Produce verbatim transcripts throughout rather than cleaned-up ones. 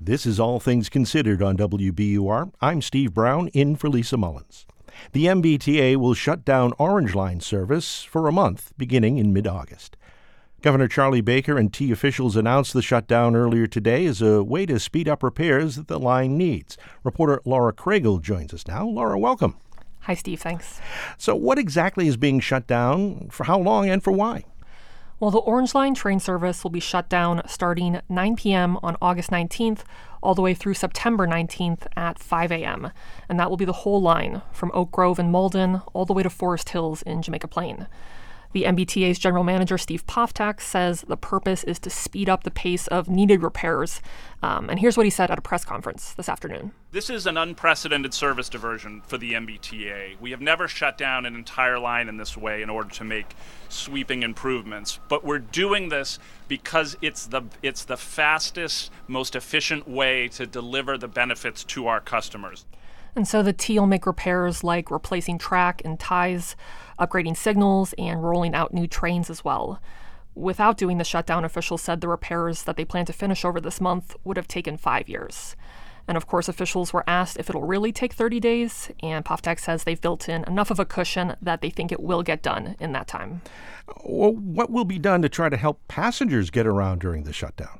This is All Things Considered on W B U R. I'm Steve Brown, in for Lisa Mullins. The M B T A will shut down Orange Line service for a month, beginning in mid-August. Governor Charlie Baker and T officials announced the shutdown earlier today as a way to speed up repairs that the line needs. Reporter Laura Craigle joins us now. Laura, welcome. Hi, Steve. Thanks. So what exactly is being shut down, for how long, and for why? Well, the Orange Line train service will be shut down starting nine p.m. on August nineteenth all the way through September nineteenth at five a.m. And that will be the whole line from Oak Grove and Malden all the way to Forest Hills in Jamaica Plain. The M B T A's general manager, Steve Poftak, says the purpose is to speed up the pace of needed repairs. Um, and here's what he said at a press conference this afternoon. This is an unprecedented service diversion for the M B T A. We have never shut down an entire line in this way in order to make sweeping improvements. But we're doing this because it's the it's the fastest, most efficient way to deliver the benefits to our customers. And so the T will make repairs like replacing track and ties, upgrading signals, and rolling out new trains as well. Without doing the shutdown, officials said the repairs that they plan to finish over this month would have taken five years. And of course, officials were asked if it'll really take thirty days, and Poftak says they've built in enough of a cushion that they think it will get done in that time. Well, what will be done to try to help passengers get around during the shutdown?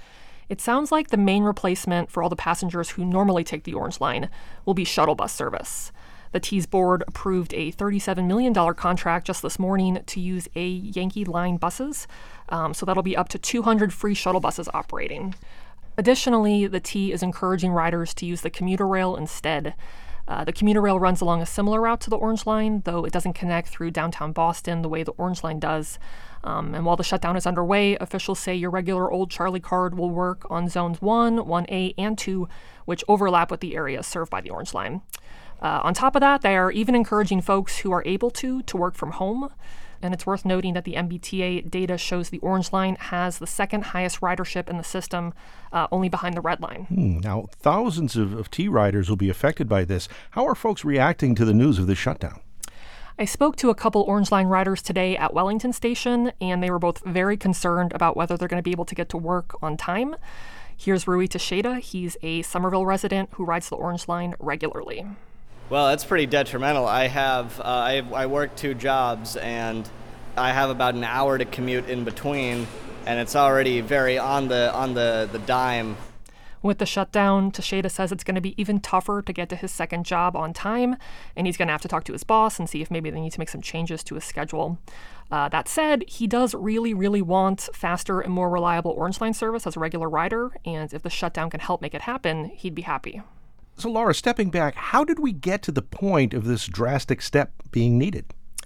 It sounds like the main replacement for all the passengers who normally take the Orange Line will be shuttle bus service. The T's board approved a thirty-seven million dollars contract just this morning to use a Yankee Line buses, um, so that'll be up to two hundred free shuttle buses operating. Additionally, the T is encouraging riders to use the commuter rail instead. Uh, the commuter rail runs along a similar route to the Orange Line, though it doesn't connect through downtown Boston the way the Orange Line does. Um, and while the shutdown is underway, officials say your regular old Charlie card will work on zones one, one A, and two, which overlap with the areas served by the Orange Line. Uh, on top of that, they are even encouraging folks who are able to to work from home. And it's worth noting that the M B T A data shows the Orange Line has the second highest ridership in the system, uh, only behind the Red Line. Hmm. Now, thousands of, of T riders will be affected by this. How are folks reacting to the news of this shutdown? I spoke to a couple Orange Line riders today at Wellington Station, and they were both very concerned about whether they're going to be able to get to work on time. Here's Rui Teixeira. He's a Somerville resident who rides the Orange Line regularly. Well, it's pretty detrimental. I have uh, I, I work two jobs, and I have about an hour to commute in between, and it's already very on the on the, the dime. With the shutdown, Teixeira says it's going to be even tougher to get to his second job on time, and he's going to have to talk to his boss and see if maybe they need to make some changes to his schedule. Uh, that said, he does really, really want faster and more reliable Orange Line service as a regular rider, and if the shutdown can help make it happen, he'd be happy. So, Laura, stepping back, how did we get to the point of this drastic step being needed?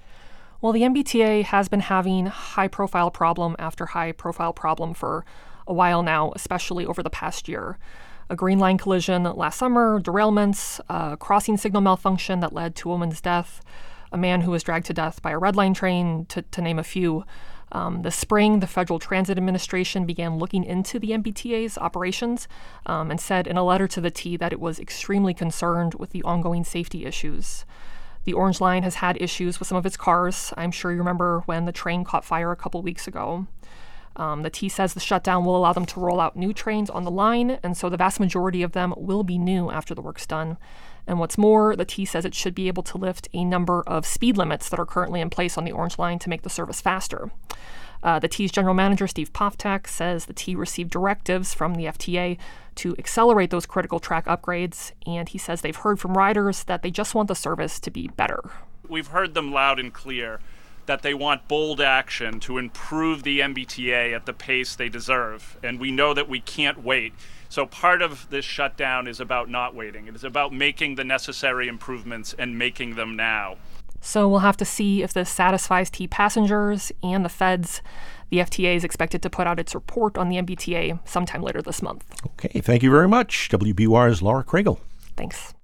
Well, the M B T A has been having high-profile problem after high-profile problem for a while now, especially over the past year. A Green Line collision last summer, derailments, a crossing signal malfunction that led to a woman's death, a man who was dragged to death by a Red Line train, to, to name a few. Um, this spring, the Federal Transit Administration began looking into the M B T A's operations um, and said in a letter to the T that it was extremely concerned with the ongoing safety issues. The Orange Line has had issues with some of its cars. I'm sure you remember when the train caught fire a couple weeks ago. Um, the T says the shutdown will allow them to roll out new trains on the line, and so the vast majority of them will be new after the work's done. And what's more, the T says it should be able to lift a number of speed limits that are currently in place on the Orange Line to make the service faster. Uh, the T's general manager, Steve Poftak, says the T received directives from the F T A to accelerate those critical track upgrades, and he says they've heard from riders that they just want the service to be better. We've heard them loud and clear that they want bold action to improve the M B T A at the pace they deserve, and we know that we can't wait. So part of this shutdown is about not waiting. It is about making the necessary improvements and making them now. So we'll have to see if this satisfies T passengers and the feds. The F T A is expected to put out its report on the M B T A sometime later this month. Okay, thank you very much. W B U R's Laura Craigle. Thanks.